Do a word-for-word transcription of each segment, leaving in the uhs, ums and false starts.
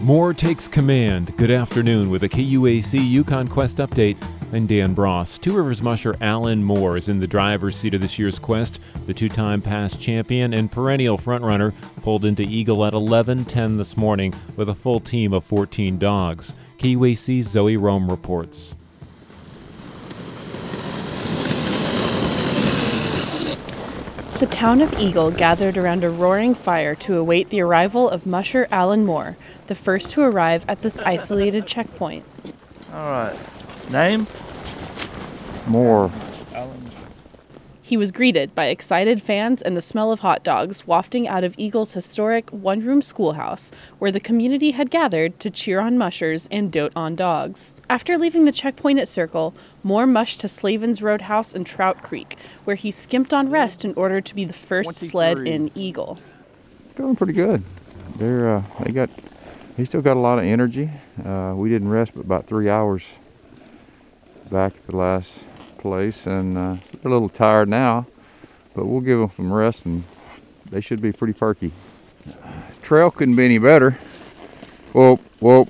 Moore takes command. Good afternoon with a K U A C Yukon Quest update. I'm Dan Bross. Two Rivers musher Alan Moore is in the driver's seat of this year's Quest. The two-time past champion and perennial frontrunner pulled into Eagle at eleven ten this morning with a full team of fourteen dogs. K U A C's Zoe Rome reports. The town of Eagle gathered around a roaring fire to await the arrival of musher Alan Moore, the first to arrive at this isolated checkpoint. All right. Name? Moore. He was greeted by excited fans and the smell of hot dogs wafting out of Eagle's historic one-room schoolhouse, where the community had gathered to cheer on mushers and dote on dogs. After leaving the checkpoint at Circle, Moore mushed to Slavens Roadhouse and Trout Creek, where he skimped on rest in order to be the first sled in Eagle. Doing pretty good. They're uh, they got they still got a lot of energy. Uh, we didn't rest but about three hours back at the last place, and uh, they're a little tired now, but we'll give them some rest and they should be pretty perky. Trail couldn't be any better. Whoop, whoop.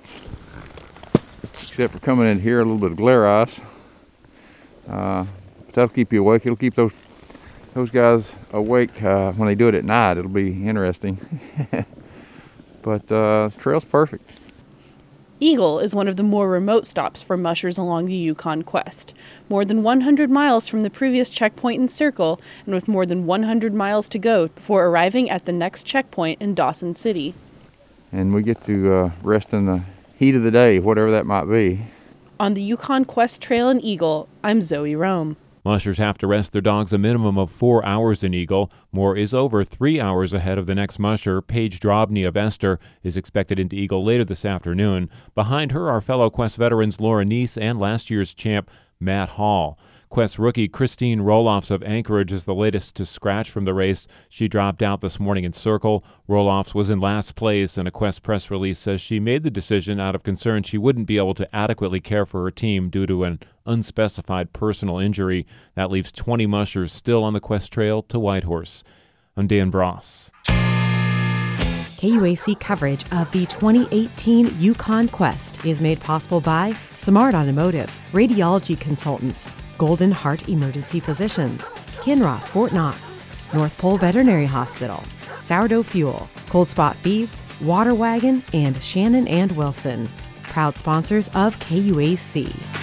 Except for coming in here, a little bit of glare ice. Uh, that'll keep you awake. It'll keep those those guys awake uh, when they do it at night. It'll be interesting. But uh, the trail's perfect. Eagle is one of the more remote stops for mushers along the Yukon Quest. More than one hundred miles from the previous checkpoint in Circle, and with more than one hundred miles to go before arriving at the next checkpoint in Dawson City. And we get to uh, rest in the heat of the day, whatever that might be. On the Yukon Quest Trail in Eagle, I'm Zoe Rome. Mushers have to rest their dogs a minimum of four hours in Eagle. Moore is over three hours ahead of the next musher. Paige Drobny of Esther is expected into Eagle later this afternoon. Behind her are fellow Quest veterans Laura Neese and last year's champ Matt Hall. Quest rookie Christine Roloffs of Anchorage is the latest to scratch from the race. She dropped out this morning in Circle. Roloffs was in last place, and a Quest press release says she made the decision out of concern she wouldn't be able to adequately care for her team due to an unspecified personal injury. That leaves twenty mushers still on the Quest Trail to Whitehorse. I'm Dan Bross. K U A C coverage of the twenty eighteen Yukon Quest is made possible by Smart Automotive, Radiology Consultants, Golden Heart Emergency Physicians, Kinross Fort Knox, North Pole Veterinary Hospital, Sourdough Fuel, Cold Spot Feeds, Water Wagon, and Shannon and Wilson, proud sponsors of K U A C.